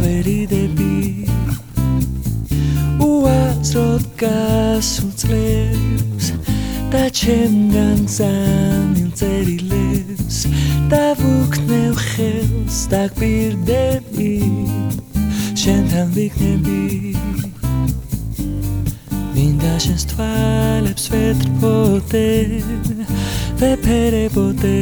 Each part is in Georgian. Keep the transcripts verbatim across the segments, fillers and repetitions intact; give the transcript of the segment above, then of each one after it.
გავერიდები უაზროდ გასულ წლებს და ჩემგან ზამილ წერილებს დავუქნევ ხელს დაგპირდები შენთან ვიქნები მინდა შენს თვალებს ვეტრფოდე ვეფერებოდე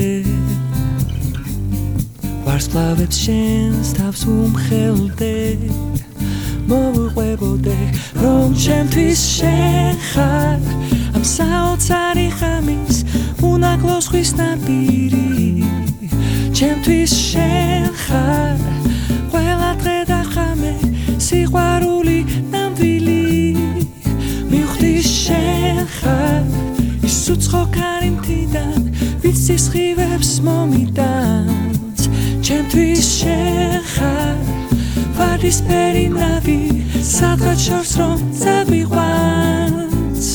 ვარსკვლავებს შენს თავს უმხელდე მოვუყვებოდე რომ ჩემთვის შენ ხარ ამ საოცარი ღამის უნაკლო ზღვის ნაპირი ჩემთვის შენ ხარ ყველა დღე და ღამე სიყვარული ნამდვილი მივხვდი შენ ხარ ის უცხო კარიმთიდან ვინც სისხლივებს მომიტანს ჩემთვის შენ ხარ ვარდისფერი ნავი სადღაც შორს რომ წაგვიყვანს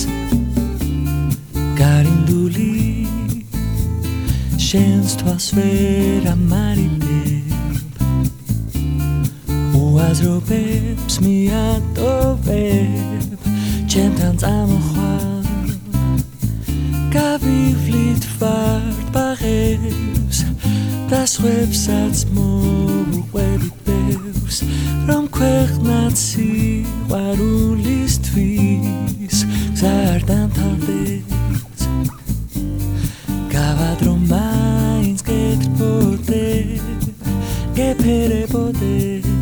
გარინდული შენს თვალს ვერ ამარიდებ უაზრობებს მიატოვებ ჩემთან წამოხვარ გავივლით ვარდ ბაღებს და სხვებსაც მოვუყვებით ბევრს რომ ქვეყნად სიყვარულისთვის გზა არ დამთავრდეს გავადრო მაინც გეტრფოდე გეფერებოდე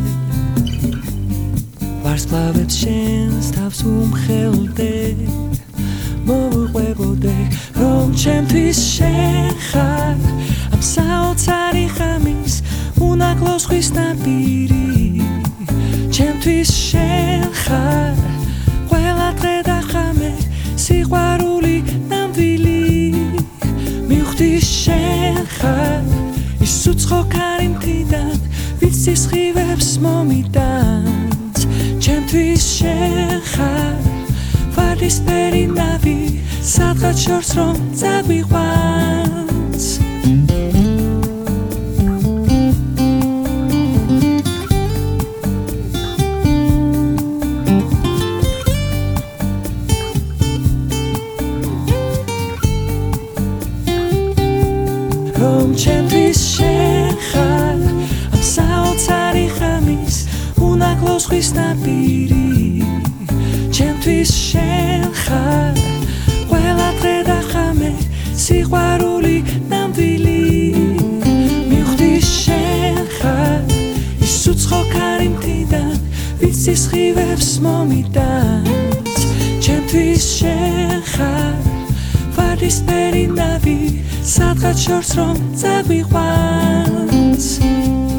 ვარსკვლავებს შენს თავს უმხელდე მოვუყვებოდე რომ ჩემთვის შენ ხარ ამ საოცარი ღამის უნაკლო ზღვის ნაპირი ჩემთვის შენ ხარ ყველა დღე და ღამე სიყვარული ნამდვილი მივხვდი შენ ხარ ის უცხო კარიმთიდან ვინც სისხლივებს მომიტანს ჩემთვის შენ ხარ ვარდისფერი ნავი სადღაც შორს რომ წაგვიყვანს რომ ჩემთვის შენ ხარ ამ საოცარი ღამის უნაკლო ზღვის ნაპირი ჩემთვის შენ ხარ ყველა დღე და ღამე სიყვარული ნამდვილი მივხვდი შენ ხარ ის უცხო კარიმთიდან ვინც სისხლივებს მომიტანს ჩემთვის შენ ხარ ვარდისფერი ნავი სადღაც შორს რომ წაგვიყვანს